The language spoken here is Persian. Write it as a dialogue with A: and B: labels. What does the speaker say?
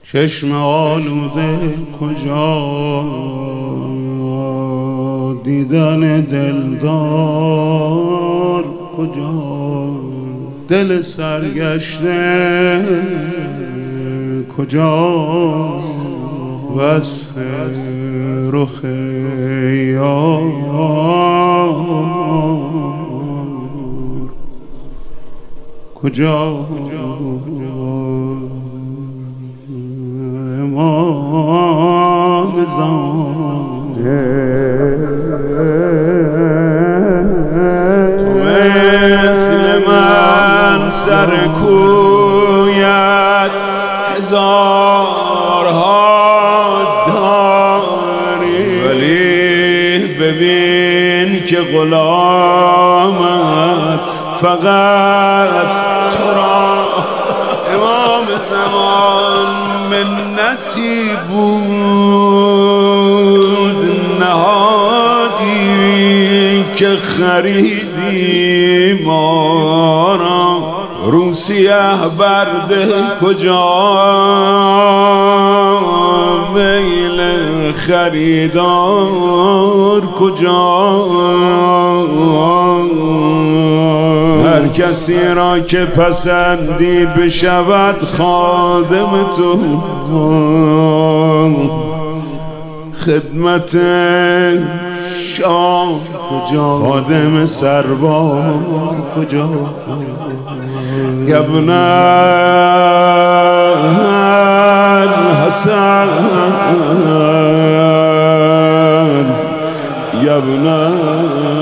A: چشم آلوده کجا، دیدن دلدار کجا، دل سرگشته کجا، وصف رخ یار کجا. امام زمان تو مثل من سر کویت هزارها داری، ولی ببین که غلامت فقط تو را. امام زمان منتی بود نهادی که خریدی ما را، روسیه برده کجا، میل خریدار کجا. هر کسی را که پسندی بشود خادم تو، خدمت شاه کجا، خادم سرباز کجا. ابن الحسن ابن